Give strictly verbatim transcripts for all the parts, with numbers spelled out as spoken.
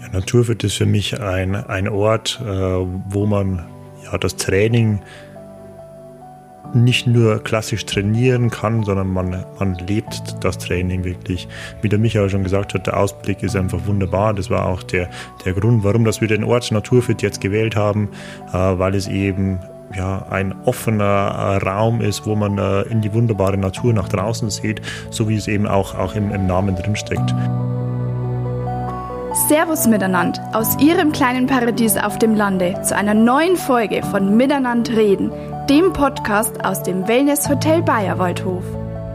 Ja, Naturfit ist für mich ein, ein Ort, äh, wo man ja, das Training nicht nur klassisch trainieren kann, sondern man, man lebt das Training wirklich. Wie der Michael schon gesagt hat, der Ausblick ist einfach wunderbar. Das war auch der, der Grund, warum dass wir den Ort Naturfit jetzt gewählt haben, äh, weil es eben ja, ein offener äh, Raum ist, wo man äh, in die wunderbare Natur nach draußen sieht, so wie es eben auch, auch im, im Namen drinsteckt. Servus miteinander aus Ihrem kleinen Paradies auf dem Lande zu einer neuen Folge von Miteinander reden, dem Podcast aus dem Wellness Hotel Bayerwaldhof.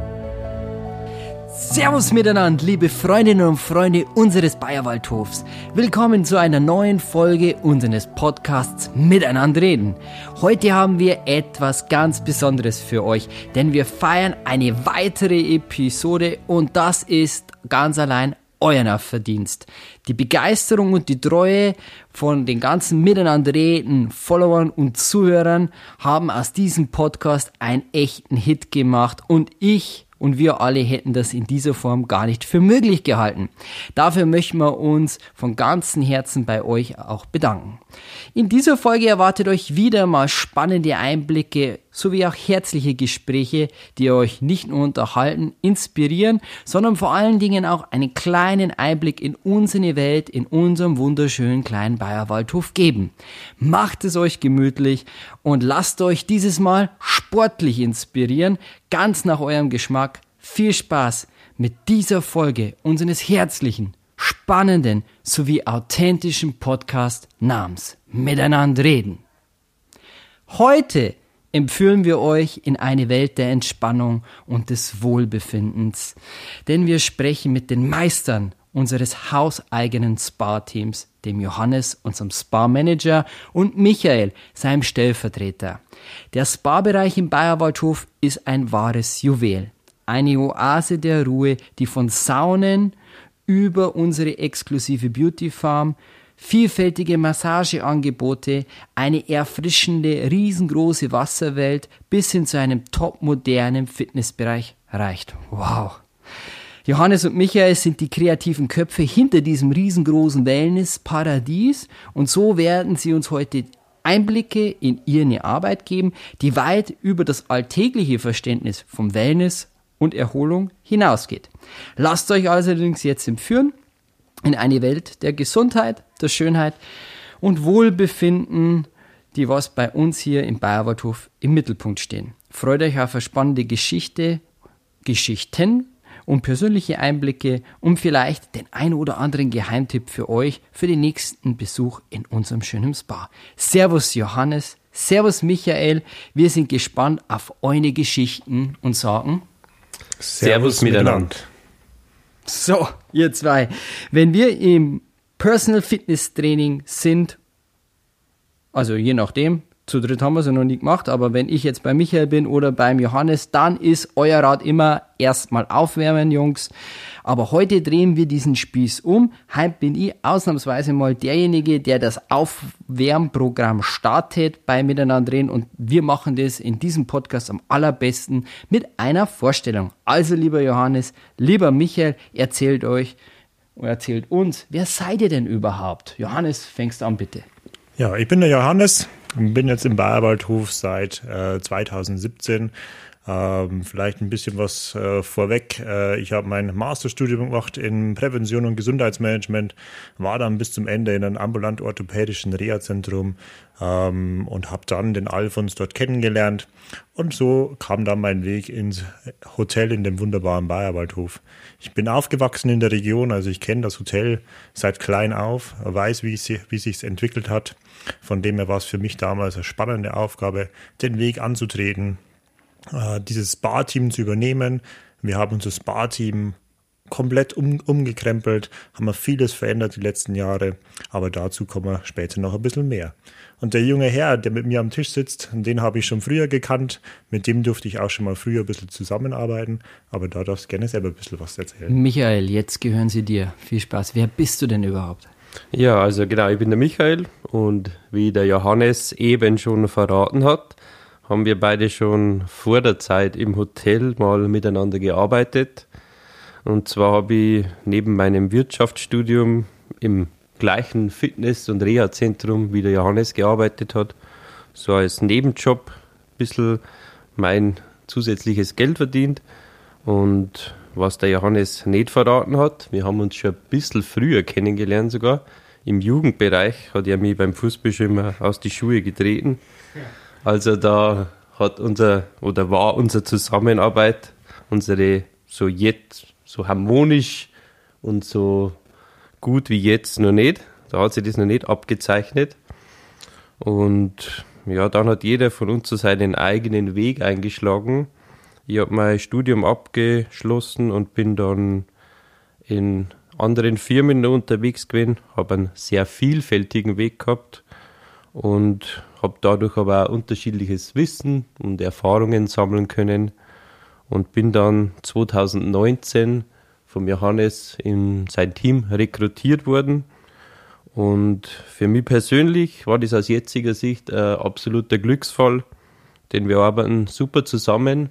Servus miteinander, liebe Freundinnen und Freunde unseres Bayerwaldhofs. Willkommen zu einer neuen Folge unseres Podcasts Miteinander reden. Heute haben wir etwas ganz Besonderes für euch, denn wir feiern eine weitere Episode und das ist ganz allein euer Verdienst. Die Begeisterung und die Treue von den ganzen Miteinanderreden, Followern und Zuhörern haben aus diesem Podcast einen echten Hit gemacht und ich und wir alle hätten das in dieser Form gar nicht für möglich gehalten. Dafür möchten wir uns von ganzem Herzen bei euch auch bedanken. In dieser Folge erwartet euch wieder mal spannende Einblicke sowie auch herzliche Gespräche, die euch nicht nur unterhalten, inspirieren, sondern vor allen Dingen auch einen kleinen Einblick in unsere Welt, in unserem wunderschönen kleinen Bayerwaldhof geben. Macht es euch gemütlich und lasst euch dieses Mal sportlich inspirieren, ganz nach eurem Geschmack. Viel Spaß mit dieser Folge unseres herzlichen, spannenden sowie authentischen Podcast namens Miteinander reden. Heute empführen wir euch in eine Welt der Entspannung und des Wohlbefindens, denn wir sprechen mit den Meistern unseres hauseigenen Spa-Teams, dem Johannes, unserem Spa-Manager, und Michael, seinem Stellvertreter. Der Spa-Bereich im Bayerwaldhof ist ein wahres Juwel, eine Oase der Ruhe, die von Saunen über unsere exklusive Beauty Farm, vielfältige Massageangebote, eine erfrischende, riesengroße Wasserwelt bis hin zu einem topmodernen Fitnessbereich reicht. Wow! Johannes und Michael sind die kreativen Köpfe hinter diesem riesengroßen Wellness-Paradies und so werden sie uns heute Einblicke in ihre Arbeit geben, die weit über das alltägliche Verständnis vom Wellness und Erholung hinausgeht. Lasst euch allerdings jetzt entführen in eine Welt der Gesundheit, der Schönheit und Wohlbefinden, die was bei uns hier im Bayerwaldhof im Mittelpunkt stehen. Freut euch auf eine spannende Geschichte, Geschichten und persönliche Einblicke und vielleicht den ein oder anderen Geheimtipp für euch für den nächsten Besuch in unserem schönen Spa. Servus Johannes, Servus Michael, wir sind gespannt auf eure Geschichten und sagen Servus miteinander. So, ihr zwei, wenn wir im Personal Fitness Training sind, also je nachdem, zu dritt haben wir es ja noch nie gemacht, aber wenn ich jetzt bei Michael bin oder beim Johannes, dann ist euer Rat immer erstmal aufwärmen, Jungs. Aber heute drehen wir diesen Spieß um. Heute bin ich ausnahmsweise mal derjenige, der das Aufwärmprogramm startet bei Miteinander reden und wir machen das in diesem Podcast am allerbesten mit einer Vorstellung. Also lieber Johannes, lieber Michael, erzählt euch und erzählt uns, wer seid ihr denn überhaupt? Johannes, fängst an bitte. Ja, ich bin der Johannes. Ich bin jetzt im Bayerwaldhof seit äh, zweitausendsiebzehn. Ähm, vielleicht ein bisschen was äh, vorweg. Äh, ich habe mein Masterstudium gemacht in Prävention und Gesundheitsmanagement, war dann bis zum Ende in einem ambulant-orthopädischen Reha-Zentrum ähm, und habe dann den Alfons dort kennengelernt. Und so kam dann mein Weg ins Hotel in dem wunderbaren Bayerwaldhof. Ich bin aufgewachsen in der Region, also ich kenne das Hotel seit klein auf, weiß, wie es wie sich's entwickelt hat. Von dem her war es für mich damals eine spannende Aufgabe, den Weg anzutreten, äh, dieses Spa-Team zu übernehmen. Wir haben unser Spa-Team komplett um, umgekrempelt, haben wir vieles verändert die letzten Jahre, aber dazu kommen wir später noch ein bisschen mehr. Und der junge Herr, der mit mir am Tisch sitzt, den habe ich schon früher gekannt, mit dem durfte ich auch schon mal früher ein bisschen zusammenarbeiten, aber da darfst du gerne selber ein bisschen was erzählen. Michael, jetzt gehören sie dir. Viel Spaß. Wer bist du denn überhaupt? Ja, also genau, ich bin der Michael und wie der Johannes eben schon verraten hat, haben wir beide schon vor der Zeit im Hotel mal miteinander gearbeitet. Und zwar habe ich neben meinem Wirtschaftsstudium im gleichen Fitness- und Reha-Zentrum wie der Johannes gearbeitet hat. So als Nebenjob ein bisschen mein zusätzliches Geld verdient. Und was der Johannes nicht verraten hat, wir haben uns schon ein bisschen früher kennengelernt sogar. Im Jugendbereich hat er mich beim Fußball schon immer aus die Schuhe getreten. Also da hat unser, oder war unsere Zusammenarbeit, unsere so jetzt, so harmonisch und so gut wie jetzt noch nicht. Da hat sich das noch nicht abgezeichnet. Und ja, dann hat jeder von uns so seinen eigenen Weg eingeschlagen. Ich habe mein Studium abgeschlossen und bin dann in anderen Firmen unterwegs gewesen, habe einen sehr vielfältigen Weg gehabt und habe dadurch aber auch unterschiedliches Wissen und Erfahrungen sammeln können und bin dann zwanzig neunzehn vom Johannes in sein Team rekrutiert worden. Und für mich persönlich war das aus jetziger Sicht ein absoluter Glücksfall, denn wir arbeiten super zusammen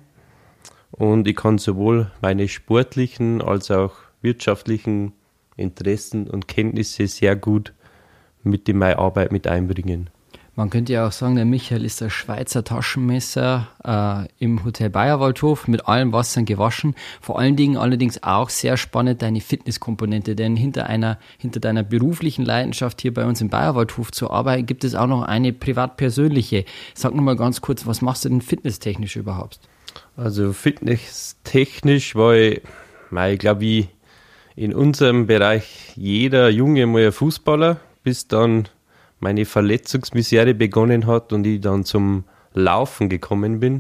und ich kann sowohl meine sportlichen als auch wirtschaftlichen Interessen und Kenntnisse sehr gut mit in meine Arbeit mit einbringen. Man könnte ja auch sagen, der Michael ist der Schweizer Taschenmesser äh, im Hotel Bayerwaldhof, mit allem Wassern gewaschen. Vor allen Dingen allerdings auch sehr spannend deine Fitnesskomponente, denn hinter einer hinter deiner beruflichen Leidenschaft hier bei uns im Bayerwaldhof zu arbeiten, gibt es auch noch eine privat-persönliche. Sag noch mal ganz kurz, was machst du denn fitnesstechnisch überhaupt? Also fitnesstechnisch war ich, ich glaube, wie in unserem Bereich jeder Junge mal ein Fußballer, bis dann meine Verletzungsmisere begonnen hat und ich dann zum Laufen gekommen bin.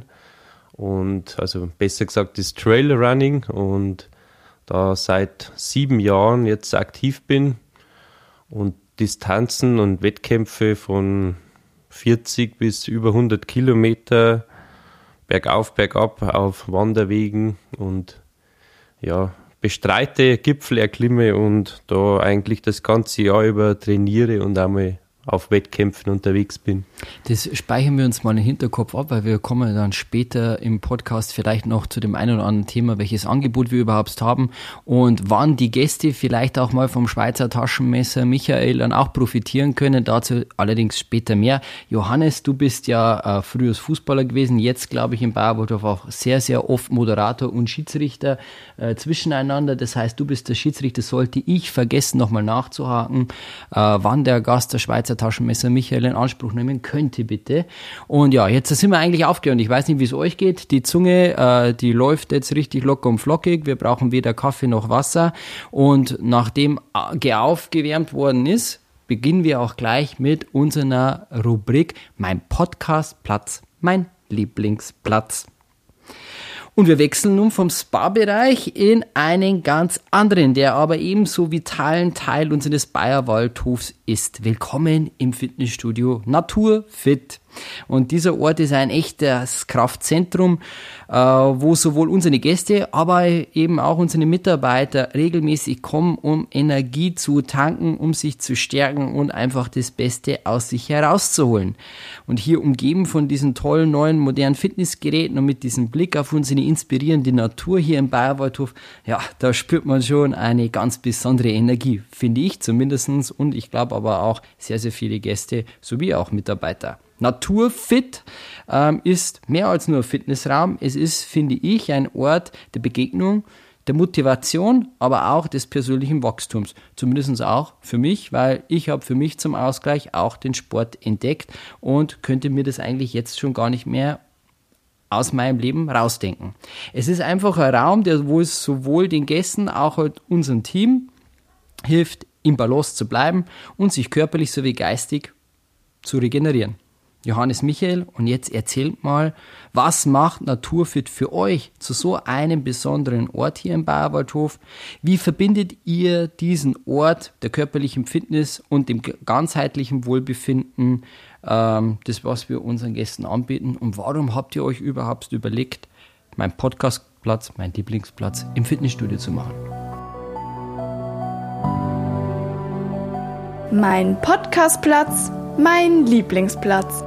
Und also besser gesagt das Trailrunning und da seit sieben Jahren jetzt aktiv bin und Distanzen und Wettkämpfe von vierzig bis über hundert Kilometer bergauf, bergab auf Wanderwegen und ja, bestreite, Gipfel erklimme und da eigentlich das ganze Jahr über trainiere und einmal auf Wettkämpfen unterwegs bin. Das speichern wir uns mal im Hinterkopf ab, weil wir kommen dann später im Podcast vielleicht noch zu dem einen oder anderen Thema, welches Angebot wir überhaupt haben und wann die Gäste vielleicht auch mal vom Schweizer Taschenmesser Michael dann auch profitieren können. Dazu allerdings später mehr. Johannes, du bist ja äh, früher Fußballer gewesen, jetzt glaube ich im Bayerwaldhof auch sehr, sehr oft Moderator und Schiedsrichter äh, zwischeneinander. Das heißt, du bist der Schiedsrichter. Sollte ich vergessen, nochmal nachzuhaken, äh, wann der Gast der Schweizer Taschenmesser Michael in Anspruch nehmen könnte, bitte. Und ja, jetzt sind wir eigentlich aufgehört. Ich weiß nicht, wie es euch geht. Die Zunge, äh, die läuft jetzt richtig locker und flockig. Wir brauchen weder Kaffee noch Wasser. Und nachdem aufgewärmt worden ist, beginnen wir auch gleich mit unserer Rubrik Mein Podcastplatz, mein Lieblingsplatz. Und wir wechseln nun vom Spa-Bereich in einen ganz anderen, der aber ebenso vitalen Teil unseres Bayerwaldhofs ist. Willkommen im Fitnessstudio Naturfit. Und dieser Ort ist ein echtes Kraftzentrum, äh, wo sowohl unsere Gäste, aber eben auch unsere Mitarbeiter regelmäßig kommen, um Energie zu tanken, um sich zu stärken und einfach das Beste aus sich herauszuholen. Und hier umgeben von diesen tollen neuen modernen Fitnessgeräten und mit diesem Blick auf unsere inspirierende Natur hier im Bayerwaldhof, ja, da spürt man schon eine ganz besondere Energie, finde ich zumindest, und ich glaube aber auch sehr, sehr viele Gäste sowie auch Mitarbeiter. Naturfit ähm, ist mehr als nur ein Fitnessraum. Es ist, finde ich, ein Ort der Begegnung, der Motivation, aber auch des persönlichen Wachstums. Zumindest auch für mich, weil ich habe für mich zum Ausgleich auch den Sport entdeckt und könnte mir das eigentlich jetzt schon gar nicht mehr aus meinem Leben rausdenken. Es ist einfach ein Raum, der wo es sowohl den Gästen, auch halt unserem Team hilft, im Balance zu bleiben und sich körperlich sowie geistig zu regenerieren. Johannes, Michael, und jetzt erzählt mal, was macht Naturfit für euch zu so einem besonderen Ort hier im Bayerwaldhof? Wie verbindet ihr diesen Ort der körperlichen Fitness und dem ganzheitlichen Wohlbefinden, ähm, das, was wir unseren Gästen anbieten? Und warum habt ihr euch überhaupt überlegt, meinen Podcastplatz, meinen Lieblingsplatz im Fitnessstudio zu machen? Mein Podcastplatz, mein Lieblingsplatz.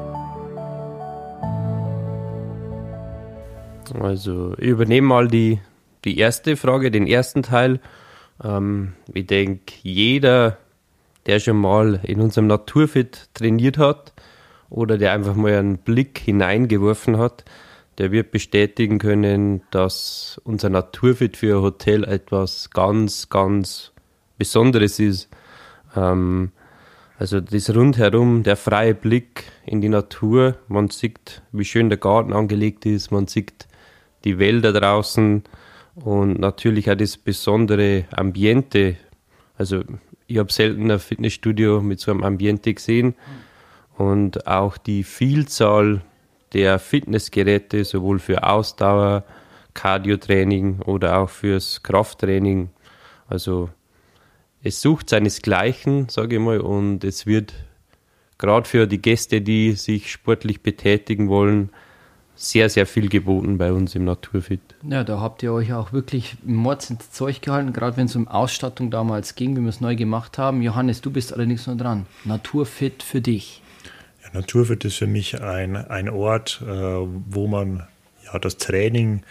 Also ich übernehme mal die, die erste Frage, den ersten Teil. Ähm, ich denke, jeder, der schon mal in unserem Naturfit trainiert hat oder der einfach mal einen Blick hineingeworfen hat, der wird bestätigen können, dass unser Naturfit für ein Hotel etwas ganz, ganz Besonderes ist. Ähm, also das rundherum, der freie Blick in die Natur, man sieht, wie schön der Garten angelegt ist, man sieht die Wälder draußen und natürlich auch das besondere Ambiente. Also ich habe selten ein Fitnessstudio mit so einem Ambiente gesehen und auch die Vielzahl der Fitnessgeräte, sowohl für Ausdauer, Cardio-Training oder auch fürs Krafttraining. Also es sucht seinesgleichen, sage ich mal, und es wird gerade für die Gäste, die sich sportlich betätigen wollen, sehr, sehr viel geboten bei uns im Naturfit. Ja, da habt ihr euch auch wirklich Mords ins Zeug gehalten, gerade wenn es um Ausstattung damals ging, wie wir es neu gemacht haben. Johannes, du bist allerdings noch dran. Naturfit für dich. Ja, Naturfit ist für mich ein, ein Ort, äh, wo man ja, das Training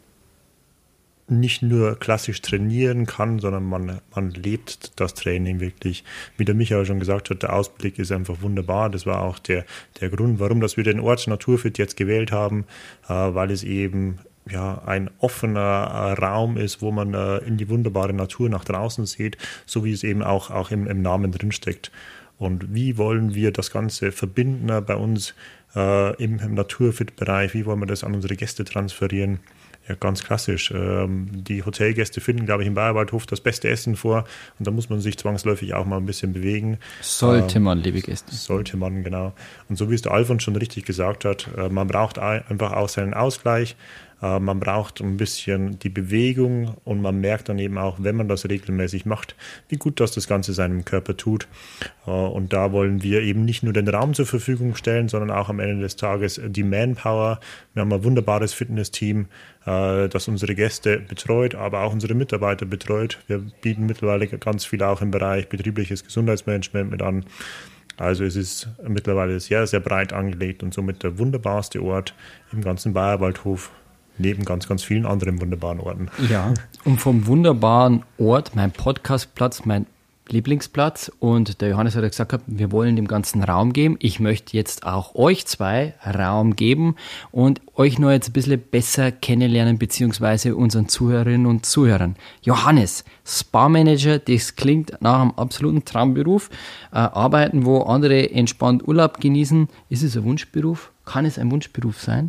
nicht nur klassisch trainieren kann, sondern man, man lebt das Training wirklich. Wie der Michael schon gesagt hat, der Ausblick ist einfach wunderbar. Das war auch der, der Grund, warum dass wir den Ort Naturfit jetzt gewählt haben, äh, weil es eben ja, ein offener äh, Raum ist, wo man äh, in die wunderbare Natur nach draußen sieht, so wie es eben auch, auch im, im Namen drinsteckt. Und wie wollen wir das Ganze verbinden bei uns äh, im, im Naturfit-Bereich? Wie wollen wir das an unsere Gäste transferieren? Ja, ganz klassisch. Ähm, die Hotelgäste finden, glaube ich, im Bayerwaldhof das beste Essen vor. Und da muss man sich zwangsläufig auch mal ein bisschen bewegen. Sollte ähm, man, liebe Gäste. Sollte man, genau. Und so wie es der Alfons schon richtig gesagt hat, äh, man braucht einfach auch seinen Ausgleich. Man braucht ein bisschen die Bewegung und man merkt dann eben auch, wenn man das regelmäßig macht, wie gut das das Ganze seinem Körper tut. Und da wollen wir eben nicht nur den Raum zur Verfügung stellen, sondern auch am Ende des Tages die Manpower. Wir haben ein wunderbares Fitnessteam, das unsere Gäste betreut, aber auch unsere Mitarbeiter betreut. Wir bieten mittlerweile ganz viel auch im Bereich betriebliches Gesundheitsmanagement mit an. Also es ist mittlerweile sehr, sehr breit angelegt und somit der wunderbarste Ort im ganzen Bayerwaldhof. Neben ganz, ganz vielen anderen wunderbaren Orten. Ja, und vom wunderbaren Ort, mein Podcastplatz, mein Lieblingsplatz. Und der Johannes hat ja gesagt, wir wollen dem ganzen Raum geben. Ich möchte jetzt auch euch zwei Raum geben und euch nur jetzt ein bisschen besser kennenlernen, beziehungsweise unseren Zuhörerinnen und Zuhörern. Johannes, Spa-Manager, das klingt nach einem absoluten Traumberuf. Äh, arbeiten, wo andere entspannt Urlaub genießen. Ist es ein Wunschberuf? Kann es ein Wunschberuf sein?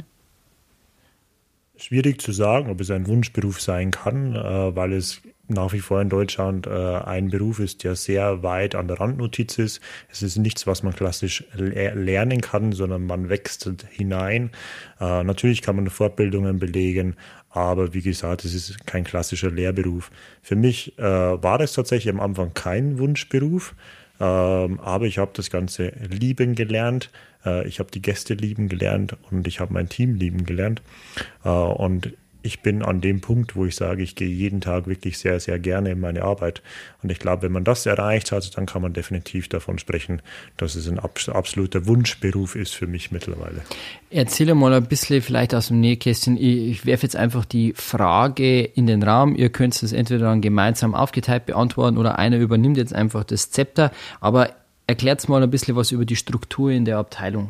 Schwierig zu sagen, ob es ein Wunschberuf sein kann, äh, weil es nach wie vor in Deutschland äh, ein Beruf ist, der sehr weit an der Randnotiz ist. Es ist nichts, was man klassisch le- lernen kann, sondern man wächst hinein. Äh, natürlich kann man Fortbildungen belegen, aber wie gesagt, es ist kein klassischer Lehrberuf. Für mich äh, war es tatsächlich am Anfang kein Wunschberuf. Ähm, aber ich habe das Ganze lieben gelernt, äh, ich habe die Gäste lieben gelernt und ich habe mein Team lieben gelernt äh, und ich bin an dem Punkt, wo ich sage, ich gehe jeden Tag wirklich sehr, sehr gerne in meine Arbeit und ich glaube, wenn man das erreicht hat, dann kann man definitiv davon sprechen, dass es ein absoluter Wunschberuf ist für mich mittlerweile. Erzähle mal ein bisschen vielleicht aus dem Nähkästchen. Ich, ich werfe jetzt einfach die Frage in den Raum. Ihr könnt es entweder dann gemeinsam aufgeteilt beantworten oder einer übernimmt jetzt einfach das Zepter. Aber erklärt mal ein bisschen was über die Struktur in der Abteilung.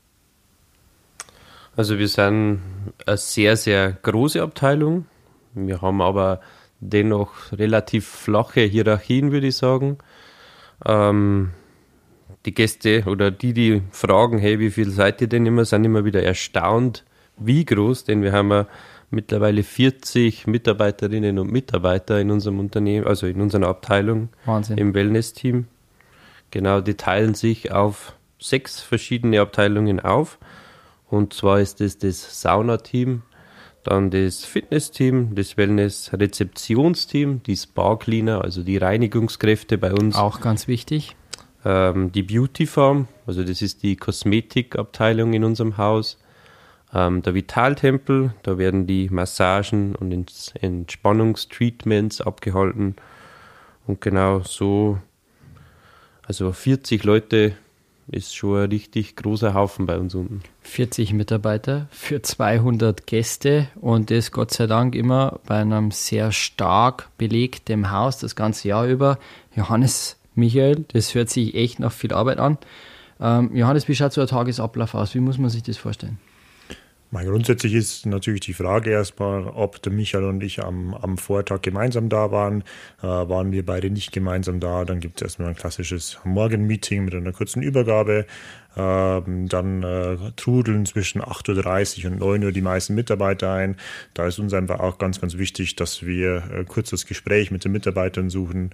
Also wir sind eine sehr, sehr große Abteilung. Wir haben aber dennoch relativ flache Hierarchien, würde ich sagen. Ähm, die Gäste oder die, die fragen, hey, wie viel seid ihr denn immer, sind immer wieder erstaunt, wie groß, denn wir haben ja mittlerweile vierzig Mitarbeiterinnen und Mitarbeiter in unserem Unternehmen, also in unserer Abteilung, Wahnsinn. Im Wellness-Team. Genau, die teilen sich auf sechs verschiedene Abteilungen auf. Und zwar ist das das Saunateam, dann das Fitnessteam, das Wellness-Rezeptionsteam, die Spa-Cleaner, also die Reinigungskräfte bei uns. Auch ganz wichtig. Ähm, die Beauty Farm, also das ist die Kosmetikabteilung in unserem Haus. Ähm, der Vitaltempel, da werden die Massagen und Entspannungstreatments abgehalten. Und genau so, also vierzig Leute ist schon ein richtig großer Haufen bei uns unten. vierzig Mitarbeiter für zweihundert Gäste und das Gott sei Dank immer bei einem sehr stark belegten Haus das ganze Jahr über. Johannes, Michael, das hört sich echt nach viel Arbeit an. Ähm, Johannes, wie schaut so ein Tagesablauf aus? Wie muss man sich das vorstellen? Mal grundsätzlich ist natürlich die Frage erstmal, ob der Michael und ich am, am Vortag gemeinsam da waren. Äh, waren wir beide nicht gemeinsam da, dann gibt es erstmal ein klassisches Morgenmeeting mit einer kurzen Übergabe. Ähm, dann äh, trudeln zwischen acht Uhr dreißig und neun Uhr die meisten Mitarbeiter ein. Da ist uns einfach auch ganz, ganz wichtig, dass wir äh, kurz das Gespräch mit den Mitarbeitern suchen,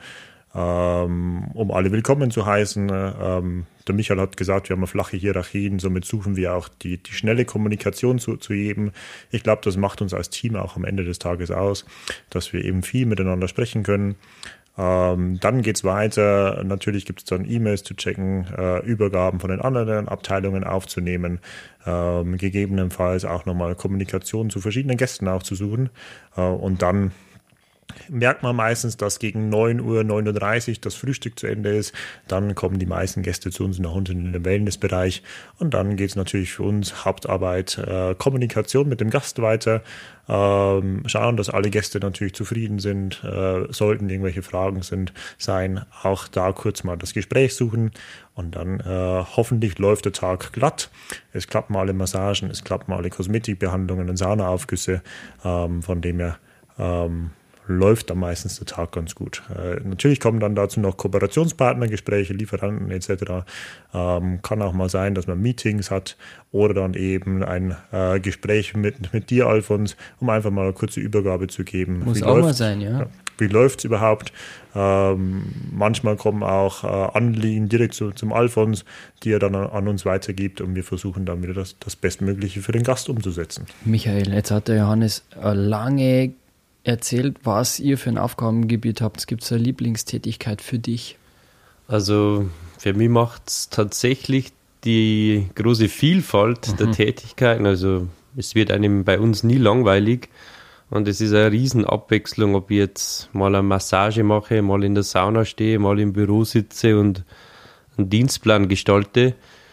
um alle willkommen zu heißen. Ähm, der Michael hat gesagt, wir haben flache Hierarchien, somit suchen wir auch die, die schnelle Kommunikation zu, zu jedem. Ich glaube, das macht uns als Team auch am Ende des Tages aus, dass wir eben viel miteinander sprechen können. Ähm, dann geht's weiter. Natürlich gibt es dann E-Mails zu checken, äh, Übergaben von den anderen Abteilungen aufzunehmen, ähm, gegebenenfalls auch nochmal Kommunikation zu verschiedenen Gästen aufzusuchen äh, und dann merkt man meistens, dass gegen neun Uhr, neun Uhr dreißig das Frühstück zu Ende ist. Dann kommen die meisten Gäste zu uns nach unten in den Wellnessbereich. Und dann geht es natürlich für uns Hauptarbeit, äh, Kommunikation mit dem Gast weiter. Ähm, schauen, dass alle Gäste natürlich zufrieden sind. Äh, sollten irgendwelche Fragen sind, sein, auch da kurz mal das Gespräch suchen. Und dann äh, hoffentlich läuft der Tag glatt. Es klappen alle Massagen, es klappen alle Kosmetikbehandlungen und Saunaaufgüsse. Ähm, von dem her ähm, läuft dann meistens der Tag ganz gut. Äh, natürlich kommen dann dazu noch Kooperationspartnergespräche, Lieferanten et cetera. Ähm, kann auch mal sein, dass man Meetings hat oder dann eben ein äh, Gespräch mit, mit dir, Alfons, um einfach mal eine kurze Übergabe zu geben. Muss wie auch läuft, mal sein, ja. ja wie läuft es überhaupt? Ähm, manchmal kommen auch äh, Anliegen direkt zu, zum Alfons, die er dann an, an uns weitergibt und wir versuchen dann wieder das, das Bestmögliche für den Gast umzusetzen. Michael, jetzt hat der Johannes eine lange erzählt, was ihr für ein Aufgabengebiet habt. Gibt es eine Lieblingstätigkeit für dich? Also für mich macht es tatsächlich die große Vielfalt mhm. der Tätigkeiten. Also es wird einem bei uns nie langweilig und es ist eine Riesenabwechslung, ob ich jetzt mal eine Massage mache, mal in der Sauna stehe, mal im Büro sitze und einen Dienstplan gestalte.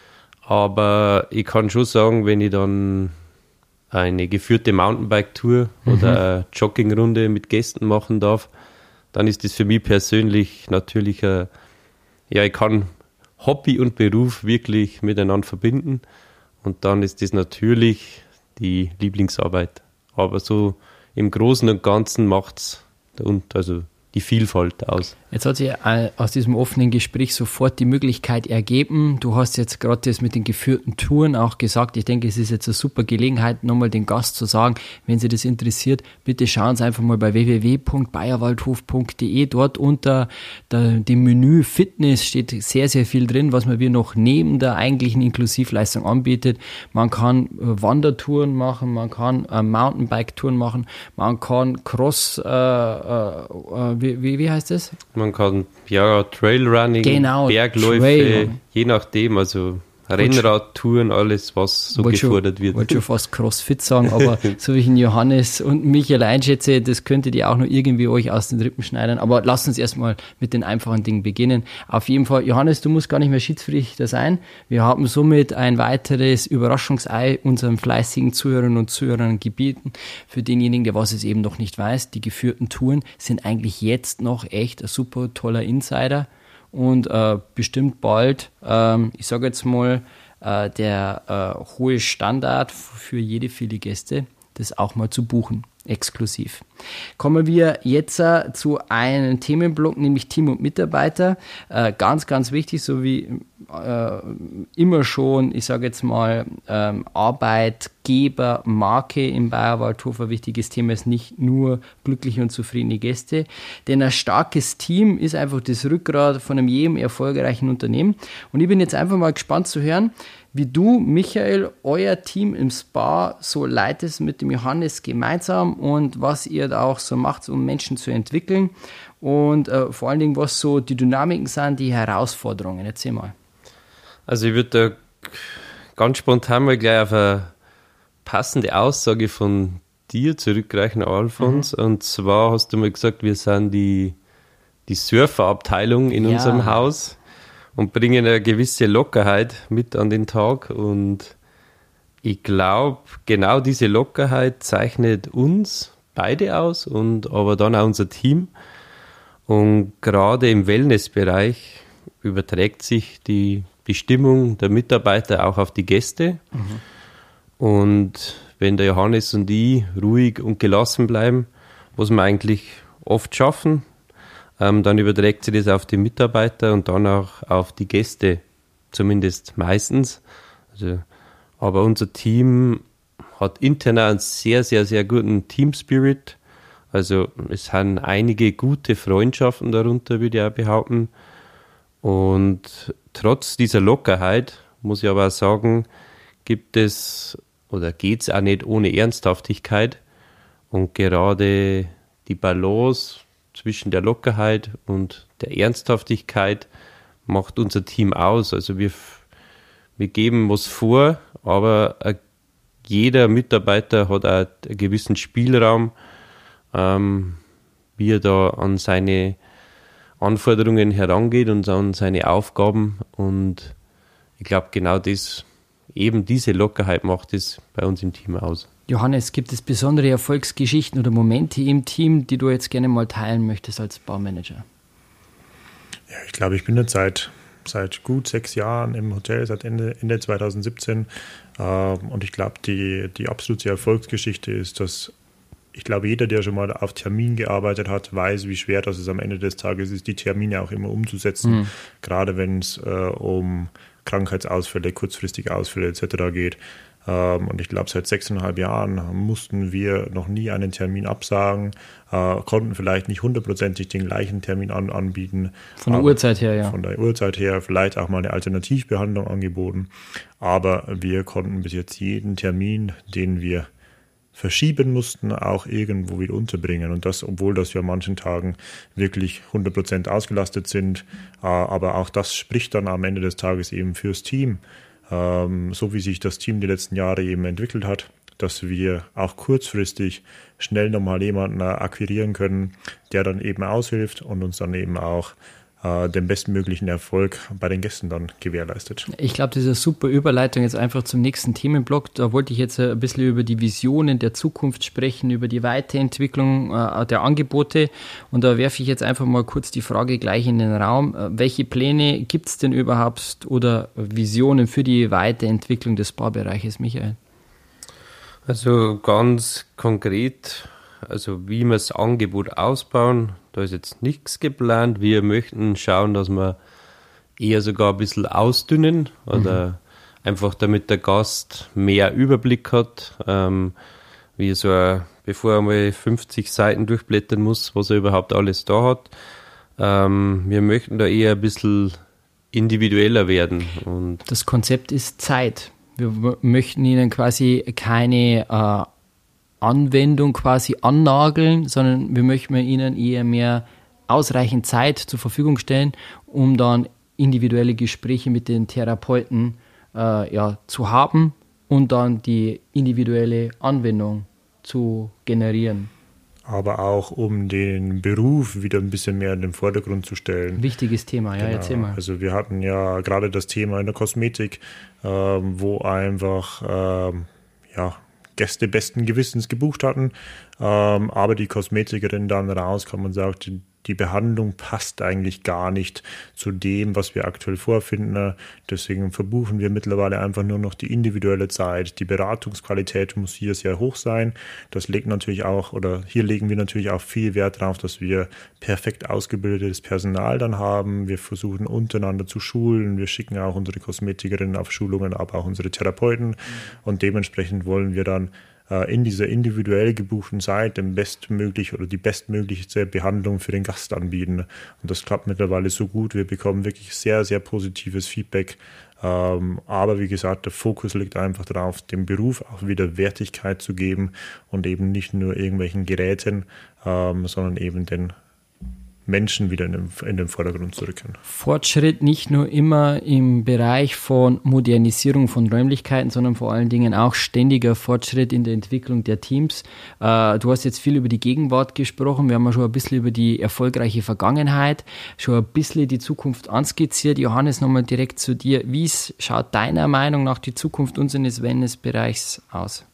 Aber ich kann schon sagen, wenn ich dann eine geführte Mountainbike-Tour mhm. oder eine Joggingrunde mit Gästen machen darf, dann ist das für mich persönlich natürlich ein, ja, ich kann Hobby und Beruf wirklich miteinander verbinden und dann ist das natürlich die Lieblingsarbeit. Aber so im Großen und Ganzen macht es also die Vielfalt aus. Jetzt hat sich aus diesem offenen Gespräch sofort die Möglichkeit ergeben. Du hast jetzt gerade das mit den geführten Touren auch gesagt. Ich denke, es ist jetzt eine super Gelegenheit, nochmal den Gast zu sagen, wenn Sie das interessiert, bitte schauen Sie einfach mal bei w w w punkt bayerwaldhof punkt d e. Dort unter der, dem Menü Fitness steht sehr, sehr viel drin, was man wir noch neben der eigentlichen Inklusivleistung anbietet. Man kann Wandertouren machen, man kann Mountainbike-Touren machen, man kann Cross, äh, äh, wie, wie, wie heißt das? Man kann ja Trailrunning, genau, Bergläufe, Trail. Je nachdem, also Rennradtouren, alles, was so wollt gefordert schon, wird. Ich wollte schon fast Crossfit sagen, aber so wie ich ihn Johannes und Michael einschätze, das könntet ihr auch noch irgendwie euch aus den Rippen schneiden. Aber lasst uns erstmal mit den einfachen Dingen beginnen. Auf jeden Fall, Johannes, du musst gar nicht mehr Schiedsrichter sein. Wir haben somit ein weiteres Überraschungsei unseren fleißigen Zuhörern und Zuhörern gebieten. Für denjenigen, der was es eben noch nicht weiß, die geführten Touren sind eigentlich jetzt noch echt ein super toller Insider. Und äh, bestimmt bald, ähm, ich sage jetzt mal, äh, der äh, hohe Standard für jede viele Gäste, das auch mal zu buchen, exklusiv. Kommen wir jetzt äh, zu einem Themenblock, nämlich Team und Mitarbeiter. Äh, ganz, ganz wichtig, so wie äh, immer schon, ich sage jetzt mal, ähm, Arbeitgeber, Marke im Bayerwaldhof. Ein wichtiges Thema ist nicht nur glückliche und zufriedene Gäste, denn ein starkes Team ist einfach das Rückgrat von einem jedem erfolgreichen Unternehmen. Und ich bin jetzt einfach mal gespannt zu hören, wie du, Michael, euer Team im Spa so leitest mit dem Johannes gemeinsam und was ihr da auch so macht, um Menschen zu entwickeln und äh, vor allen Dingen, was so die Dynamiken sind, die Herausforderungen. Erzähl mal. Also ich würde da ganz spontan mal gleich auf eine passende Aussage von dir zurückgreifen, Alfons. Mhm. Und zwar hast du mal gesagt, wir sind die, die Surferabteilung in ja. unserem Haus und bringen eine gewisse Lockerheit mit an den Tag. Und ich glaube, genau diese Lockerheit zeichnet uns beide aus und aber dann auch unser Team. Und gerade im Wellnessbereich überträgt sich die, die Stimmung der Mitarbeiter auch auf die Gäste. Mhm. Und wenn der Johannes und ich ruhig und gelassen bleiben, was wir eigentlich oft schaffen, ähm, dann überträgt sich das auf die Mitarbeiter und dann auch auf die Gäste, zumindest meistens. Also, aber unser Team hat intern einen sehr, sehr, sehr guten Team-Spirit. Also es sind einige gute Freundschaften darunter, würde ich auch behaupten. Und trotz dieser Lockerheit, muss ich aber auch sagen, gibt es oder geht es auch nicht ohne Ernsthaftigkeit. Und gerade die Balance zwischen der Lockerheit und der Ernsthaftigkeit macht unser Team aus. Also wir, wir geben was vor, aber jeder Mitarbeiter hat auch einen gewissen Spielraum, ähm, wie er da an seine Anforderungen herangeht und an seine Aufgaben. Und ich glaube, genau das, eben diese Lockerheit macht es bei uns im Team aus. Johannes, gibt es besondere Erfolgsgeschichten oder Momente im Team, die du jetzt gerne mal teilen möchtest als Baumanager? Ja, ich glaube, ich bin jetzt seit, seit gut sechs Jahren im Hotel, seit Ende, Ende zwanzig siebzehn. Ähm, und ich glaube, die, die absolute Erfolgsgeschichte ist, dass ich glaube, jeder, der schon mal auf Termin gearbeitet hat, weiß, wie schwer das es am Ende des Tages ist, die Termine auch immer umzusetzen. Mhm. Gerade wenn es äh, um Krankheitsausfälle, kurzfristige Ausfälle et cetera geht. Ähm, und ich glaube, seit sechseinhalb Jahren mussten wir noch nie einen Termin absagen, äh, konnten vielleicht nicht hundertprozentig den gleichen Termin an, anbieten. Von der Uhrzeit her, ja. Von der Uhrzeit her, vielleicht auch mal eine Alternativbehandlung angeboten. Aber wir konnten bis jetzt jeden Termin, den wir verschieben mussten, auch irgendwo wieder unterbringen. Und das, obwohl dass wir an manchen Tagen wirklich hundert Prozent ausgelastet sind. Aber auch das spricht dann am Ende des Tages eben fürs Team. So wie sich das Team die letzten Jahre eben entwickelt hat, dass wir auch kurzfristig schnell nochmal jemanden akquirieren können, der dann eben aushilft und uns dann eben auch den bestmöglichen Erfolg bei den Gästen dann gewährleistet. Ich glaube, das ist eine super Überleitung jetzt einfach zum nächsten Themenblock. Da wollte ich jetzt ein bisschen über die Visionen der Zukunft sprechen, über die Weiterentwicklung äh, der Angebote. Und da werfe ich jetzt einfach mal kurz die Frage gleich in den Raum. Welche Pläne gibt es denn überhaupt oder Visionen für die Weiterentwicklung des Spa-Bereiches, Michael? Also ganz konkret, also wie wir das Angebot ausbauen, da ist jetzt nichts geplant. Wir möchten schauen, dass wir eher sogar ein bisschen ausdünnen oder mhm. einfach damit der Gast mehr Überblick hat, ähm, wie so ein, bevor er mal fünfzig Seiten durchblättern muss, was er überhaupt alles da hat. Ähm, wir möchten da eher ein bisschen individueller werden. Und das Konzept ist Zeit. Wir möchten Ihnen quasi keine äh, Anwendung quasi annageln, sondern wir möchten ihnen eher mehr ausreichend Zeit zur Verfügung stellen, um dann individuelle Gespräche mit den Therapeuten äh, ja, zu haben und dann die individuelle Anwendung zu generieren. Aber auch um den Beruf wieder ein bisschen mehr in den Vordergrund zu stellen. Wichtiges Thema, ja, genau. Erzähl mal. Also wir hatten ja gerade das Thema in der Kosmetik, ähm, wo einfach ähm, ja Gäste besten Gewissens gebucht hatten, ähm, aber die Kosmetikerin dann rauskam und sagte, die Behandlung passt eigentlich gar nicht zu dem, was wir aktuell vorfinden. Deswegen verbuchen wir mittlerweile einfach nur noch die individuelle Zeit. Die Beratungsqualität muss hier sehr hoch sein. Das legt natürlich auch, oder hier legen wir natürlich auch viel Wert darauf, dass wir perfekt ausgebildetes Personal dann haben. Wir versuchen untereinander zu schulen. Wir schicken auch unsere Kosmetikerinnen auf Schulungen, aber auch unsere Therapeuten. Mhm. Und dementsprechend wollen wir dann in dieser individuell gebuchten Zeit den bestmöglich oder die bestmöglichste Behandlung für den Gast anbieten. Und das klappt mittlerweile so gut. Wir bekommen wirklich sehr, sehr positives Feedback. Aber wie gesagt, der Fokus liegt einfach darauf, dem Beruf auch wieder Wertigkeit zu geben und eben nicht nur irgendwelchen Geräten, sondern eben den Menschen wieder in den, in den Vordergrund zu rücken. Fortschritt nicht nur immer im Bereich von Modernisierung von Räumlichkeiten, sondern vor allen Dingen auch ständiger Fortschritt in der Entwicklung der Teams. Äh, du hast jetzt viel über die Gegenwart gesprochen, wir haben ja schon ein bisschen über die erfolgreiche Vergangenheit, schon ein bisschen die Zukunft anskizziert. Johannes, nochmal direkt zu dir. Wie schaut deiner Meinung nach die Zukunft unseres Wellnessbereichs aus?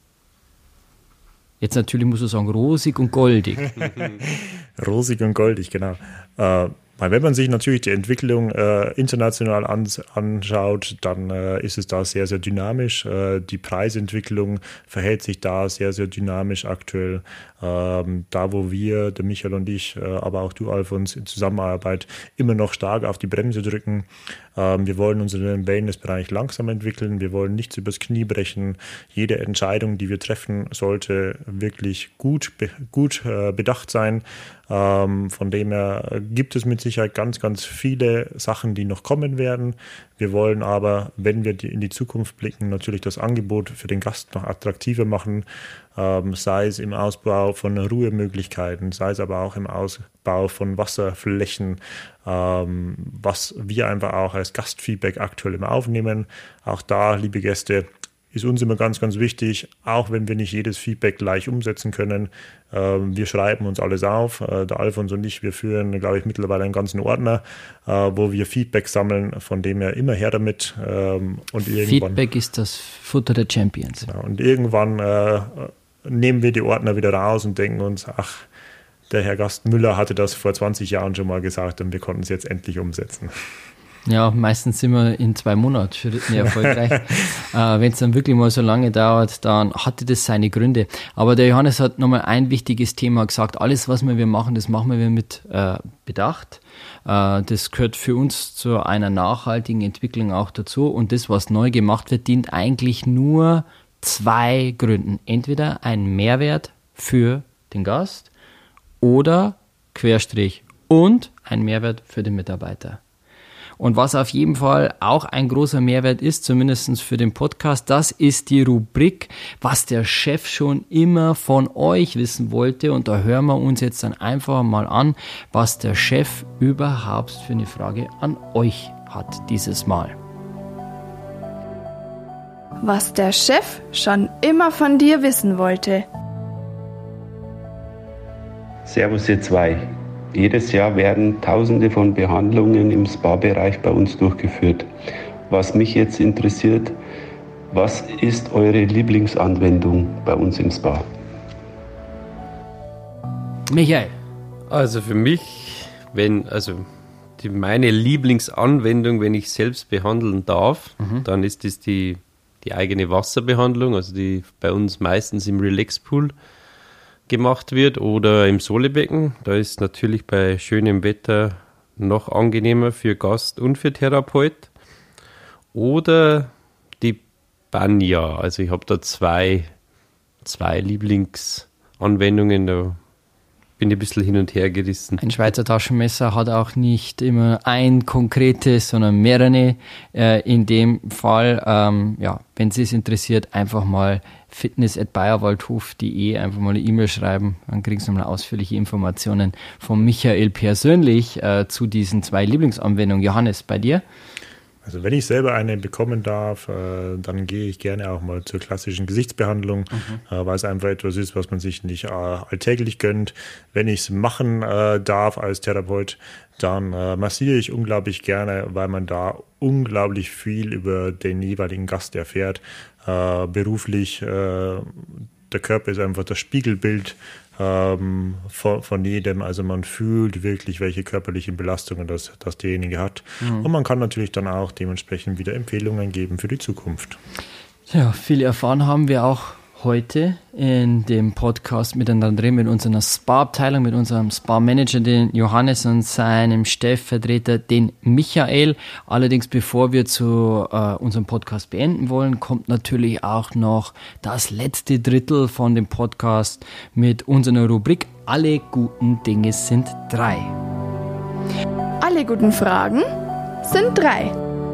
Jetzt natürlich musst du sagen, rosig und goldig. Rosig und goldig, genau. Äh, Weil wenn man sich natürlich die Entwicklung äh, international ans- anschaut, dann äh, ist es da sehr, sehr dynamisch. Äh, die Preisentwicklung verhält sich da sehr, sehr dynamisch aktuell. Ähm, da, wo wir, der Michael und ich, äh, aber auch du, Alfons, in Zusammenarbeit immer noch stark auf die Bremse drücken. Ähm, wir wollen unseren Wellnessbereich langsam entwickeln. Wir wollen nichts übers Knie brechen. Jede Entscheidung, die wir treffen, sollte wirklich gut, be- gut äh, bedacht sein. Ähm, von dem her gibt es mit Sicherheit ganz, ganz viele Sachen, die noch kommen werden. Wir wollen aber, wenn wir die in die Zukunft blicken, natürlich das Angebot für den Gast noch attraktiver machen, ähm, sei es im Ausbau von Ruhemöglichkeiten, sei es aber auch im Ausbau von Wasserflächen, ähm, was wir einfach auch als Gastfeedback aktuell immer aufnehmen. Auch da, liebe Gäste, ist uns immer ganz, ganz wichtig, auch wenn wir nicht jedes Feedback gleich umsetzen können. Ähm, wir schreiben uns alles auf. Äh, der Alfons und ich, wir führen, glaube ich, mittlerweile einen ganzen Ordner, äh, wo wir Feedback sammeln, von dem her immer her damit. Ähm, und irgendwann, Feedback ist das Futter der Champions. Ja, und irgendwann äh, nehmen wir die Ordner wieder raus und denken uns, ach, der Herr Gast Müller hatte das vor zwanzig Jahren schon mal gesagt und wir konnten es jetzt endlich umsetzen. Ja, meistens sind wir in zwei Monatsschritten erfolgreich. äh, Wenn es dann wirklich mal so lange dauert, dann hatte das seine Gründe. Aber der Johannes hat nochmal ein wichtiges Thema gesagt. Alles, was wir machen, das machen wir mit äh, Bedacht. Äh, das gehört für uns zu einer nachhaltigen Entwicklung auch dazu. Und das, was neu gemacht wird, dient eigentlich nur zwei Gründen. Entweder ein Mehrwert für den Gast oder Querstrich und ein Mehrwert für den Mitarbeiter. Und was auf jeden Fall auch ein großer Mehrwert ist, zumindest für den Podcast, das ist die Rubrik, was der Chef schon immer von euch wissen wollte. Und da hören wir uns jetzt dann einfach mal an, was der Chef überhaupt für eine Frage an euch hat dieses Mal. Was der Chef schon immer von dir wissen wollte. Servus ihr zwei. Jedes Jahr werden Tausende von Behandlungen im Spa-Bereich bei uns durchgeführt. Was mich jetzt interessiert, was ist eure Lieblingsanwendung bei uns im Spa? Michael. Also für mich, wenn, also die, meine Lieblingsanwendung, wenn ich selbst behandeln darf, mhm. dann ist das die, die eigene Wasserbehandlung, also die bei uns meistens im Relax-Pool gemacht wird oder im Solebecken. Da ist natürlich bei schönem Wetter noch angenehmer für Gast und für Therapeut. Oder die Banya. Also ich habe da zwei, zwei Lieblingsanwendungen. Da bin ich ein bisschen hin und her gerissen. Ein Schweizer Taschenmesser hat auch nicht immer ein konkretes, sondern mehrere. Äh, in dem Fall, ähm, ja, wenn Sie es interessiert, einfach mal fitness at bayerwaldhof punkt de einfach mal eine E-Mail schreiben. Dann kriegen Sie mal ausführliche Informationen von Michael persönlich äh, zu diesen zwei Lieblingsanwendungen. Johannes, bei dir? Also wenn ich selber eine bekommen darf, äh, dann gehe ich gerne auch mal zur klassischen Gesichtsbehandlung, mhm. äh, weil es einfach etwas ist, was man sich nicht äh, alltäglich gönnt. Wenn ich es machen äh, darf als Therapeut, dann äh, massiere ich unglaublich gerne, weil man da unglaublich viel über den jeweiligen Gast erfährt. Äh, beruflich, äh, der Körper ist einfach das Spiegelbild ähm, von, von jedem. Also man fühlt wirklich, welche körperlichen Belastungen das, das derjenige hat. Mhm. Und man kann natürlich dann auch dementsprechend wieder Empfehlungen geben für die Zukunft. Ja, viel erfahren haben wir auch heute in dem Podcast miteinander reden, mit unserer Spa-Abteilung, mit unserem Spa-Manager, den Johannes, und seinem Stellvertreter, den Michael. Allerdings, bevor wir zu äh, unserem Podcast beenden wollen, kommt natürlich auch noch das letzte Drittel von dem Podcast mit unserer Rubrik Alle guten Dinge sind drei. Alle guten Fragen sind drei.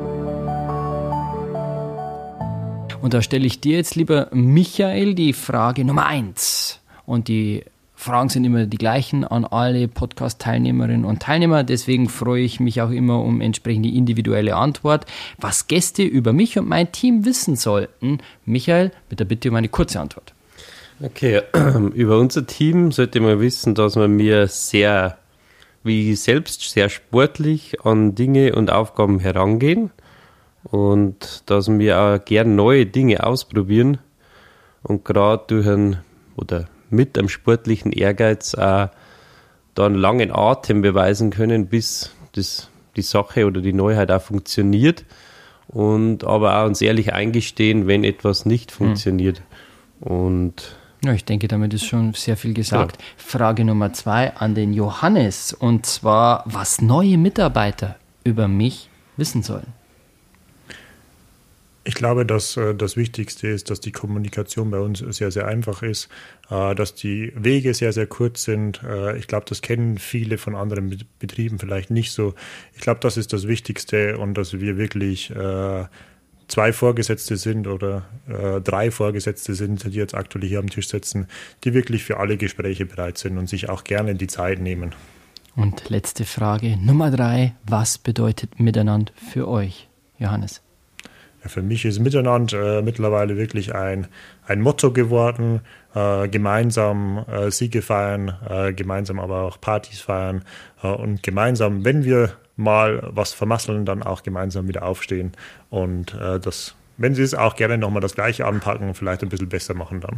Und da stelle ich dir jetzt, lieber Michael, die Frage Nummer eins. Und die Fragen sind immer die gleichen an alle Podcast-Teilnehmerinnen und Teilnehmer. Deswegen freue ich mich auch immer um entsprechende individuelle Antwort. Was Gäste über mich und mein Team wissen sollten. Michael, bitte bitte um eine kurze Antwort. Okay, über unser Team sollte man wissen, dass wir mir sehr, wie selbst, sehr sportlich an Dinge und Aufgaben herangehen. Und dass wir auch gern neue Dinge ausprobieren und gerade durch einen oder mit einem sportlichen Ehrgeiz auch da einen langen Atem beweisen können, bis das, die Sache oder die Neuheit auch funktioniert. Und aber auch uns ehrlich eingestehen, wenn etwas nicht funktioniert. Mhm. Und ja, ich denke, damit ist schon sehr viel gesagt. Ja. Frage Nummer zwei an den Johannes. Und zwar, was neue Mitarbeiter über mich wissen sollen. Ich glaube, dass äh, das Wichtigste ist, dass die Kommunikation bei uns sehr, sehr einfach ist, äh, dass die Wege sehr, sehr kurz sind. Äh, ich glaube, das kennen viele von anderen Betrieben vielleicht nicht so. Ich glaube, das ist das Wichtigste und dass wir wirklich äh, zwei Vorgesetzte sind oder äh, drei Vorgesetzte sind, die jetzt aktuell hier am Tisch sitzen, die wirklich für alle Gespräche bereit sind und sich auch gerne die Zeit nehmen. Und letzte Frage, Nummer drei, was bedeutet Miteinander für euch, Johannes? Ja, für mich ist Miteinander äh, mittlerweile wirklich ein, ein Motto geworden, äh, gemeinsam äh, Siege feiern, äh, gemeinsam aber auch Partys feiern äh, und gemeinsam, wenn wir mal was vermasseln, dann auch gemeinsam wieder aufstehen und äh, das, wenn Sie es auch gerne nochmal das Gleiche anpacken, vielleicht ein bisschen besser machen dann.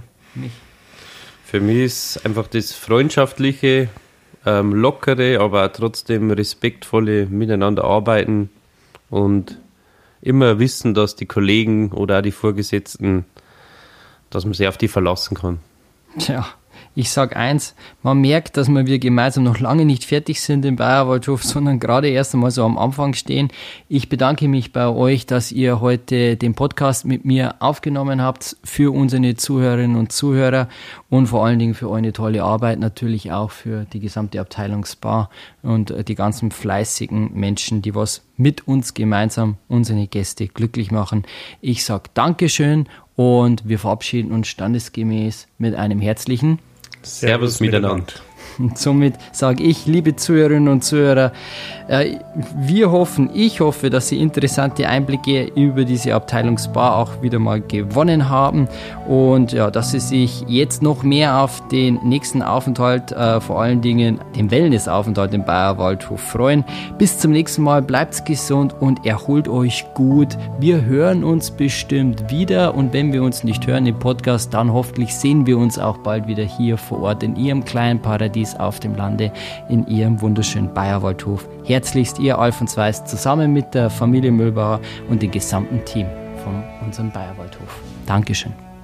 Für mich ist einfach das freundschaftliche, ähm, lockere, aber trotzdem respektvolle Miteinander arbeiten und immer wissen, dass die Kollegen oder auch die Vorgesetzten, dass man sich auf die verlassen kann. Tja, ich sage eins, man merkt, dass wir gemeinsam noch lange nicht fertig sind im Bayerwaldhof, sondern gerade erst einmal so am Anfang stehen. Ich bedanke mich bei euch, dass ihr heute den Podcast mit mir aufgenommen habt, für unsere Zuhörerinnen und Zuhörer und vor allen Dingen für eure tolle Arbeit, natürlich auch für die gesamte Abteilung Spa und die ganzen fleißigen Menschen, die was mit uns gemeinsam unsere Gäste glücklich machen. Ich sage Dankeschön und wir verabschieden uns standesgemäß mit einem herzlichen Servus miteinander. Und somit sage ich, liebe Zuhörerinnen und Zuhörer, äh, wir hoffen, ich hoffe, dass Sie interessante Einblicke über diese Abteilung Spa auch wieder mal gewonnen haben und ja, dass Sie sich jetzt noch mehr auf den nächsten Aufenthalt, äh, vor allen Dingen den Wellnessaufenthalt im Bayerwaldhof freuen. Bis zum nächsten Mal, bleibt gesund und erholt euch gut. Wir hören uns bestimmt wieder und wenn wir uns nicht hören im Podcast, dann hoffentlich sehen wir uns auch bald wieder hier vor Ort in Ihrem kleinen Paradies auf dem Lande, in Ihrem wunderschönen Bayerwaldhof. Herzlichst Ihr Alfons Weiß zusammen mit der Familie Mühlbauer und dem gesamten Team von unserem Bayerwaldhof. Dankeschön.